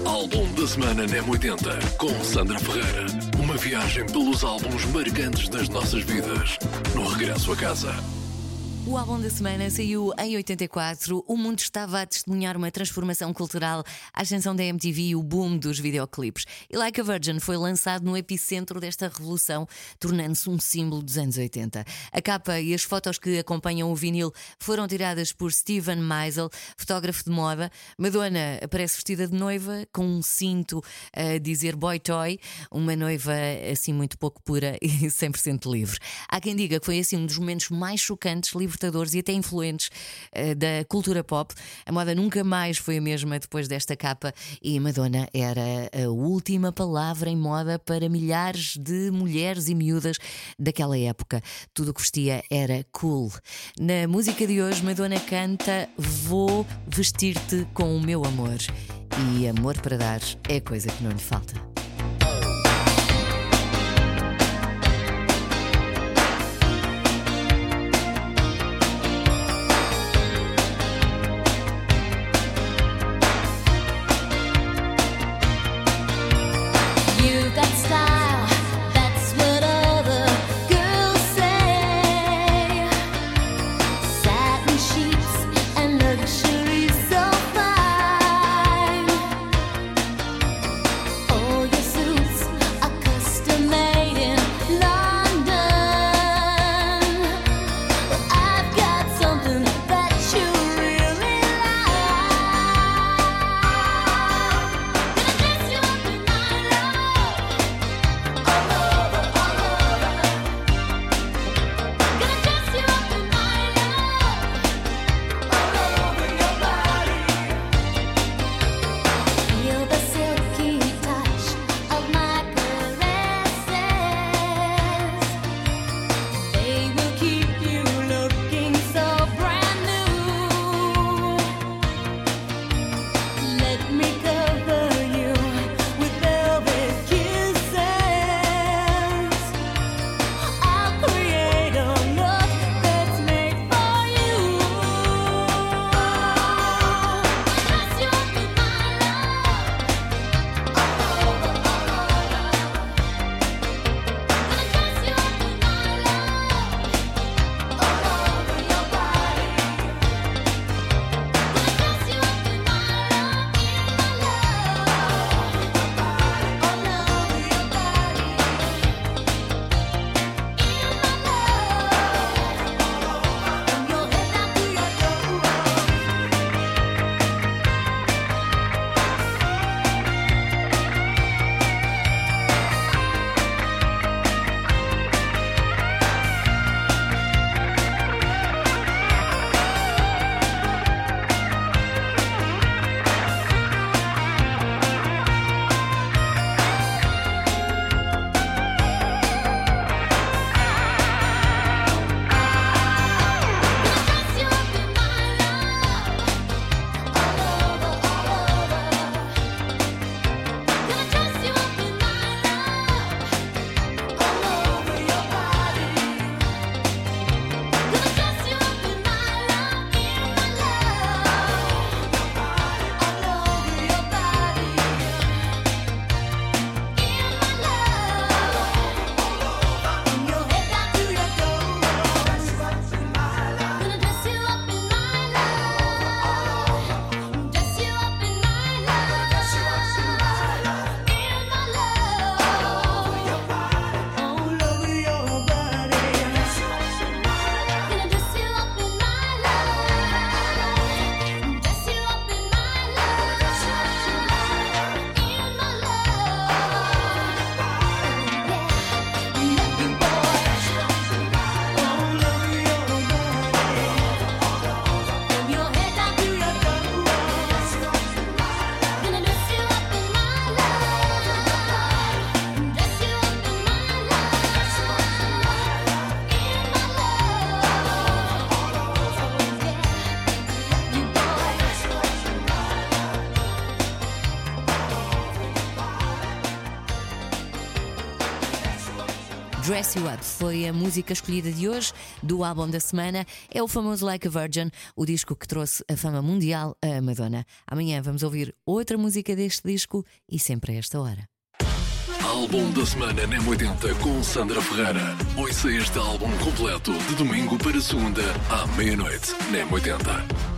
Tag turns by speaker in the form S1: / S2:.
S1: Álbum da semana NEM 80 com Sandra Ferreira. Uma viagem pelos álbuns marcantes das nossas vidas. No regresso a casa.
S2: O álbum da semana saiu em 84. O mundo estava a testemunhar uma transformação cultural, a ascensão da MTV e o boom dos videoclipes. E Like a Virgin foi lançado no epicentro desta revolução, tornando-se um símbolo dos anos 80. A capa e as fotos que acompanham o vinil foram tiradas por Steven Meisel, fotógrafo de moda. Madonna aparece vestida de noiva, com um cinto a dizer Boy Toy, uma noiva assim muito pouco pura e 100% livre. Há quem diga que foi assim um dos momentos mais chocantes, libertadores e até influentes da cultura pop. A moda nunca mais foi a mesma depois desta capa e Madonna era a última palavra em moda para milhares de mulheres e miúdas daquela época. Tudo o que vestia era cool. Na música de hoje, Madonna canta Vou vestir-te com o meu amor. E amor para dar é coisa que não lhe falta.
S3: Oh,
S2: Dress You Up foi a música escolhida de hoje do álbum da semana. É o famoso Like a Virgin, o disco que trouxe a fama mundial a Madonna. Amanhã vamos ouvir outra música deste disco e sempre a esta hora.
S1: Álbum da semana na M80 com Sandra Ferreira. Ouça este álbum completo de domingo para segunda à meia-noite na M80.